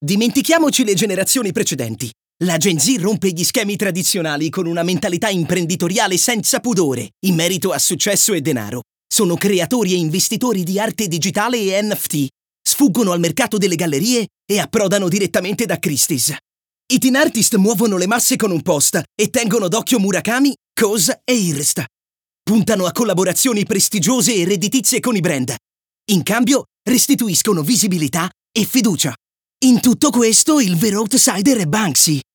Dimentichiamoci le generazioni precedenti. La Gen Z rompe gli schemi tradizionali con una mentalità imprenditoriale senza pudore in merito a successo e denaro. Sono creatori e investitori di arte digitale e NFT. Sfuggono al mercato delle gallerie e approdano direttamente da Christie's. I teen artist muovono le masse con un post e tengono d'occhio Murakami, Kaws e Hearst. Puntano a collaborazioni prestigiose e redditizie con i brand. In cambio, restituiscono visibilità e fiducia. In tutto questo, il vero outsider è Banksy,